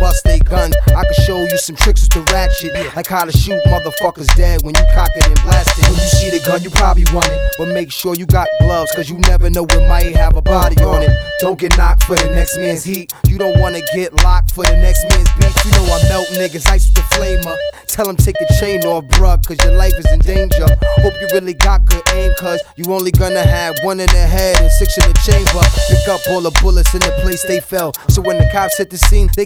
bust they gun. I can show you some tricks with the ratchet, like how to shoot motherfuckers dead when you cock it and blast it. When you see the gun, you probably want it, but make sure you got gloves, cause you never know what might have a body on it. Don't get knocked for the next man's heat. You don't wanna get locked for the next man's beat. You know I melt niggas, ice with the flamer. Tell them take your chain off, bruh, cause your life is in danger. Hope you really got good aim, cause you only gonna have one in the head and 6 in the chamber. Pick up all the bullets in the place they fell, so when the cops hit the scene, they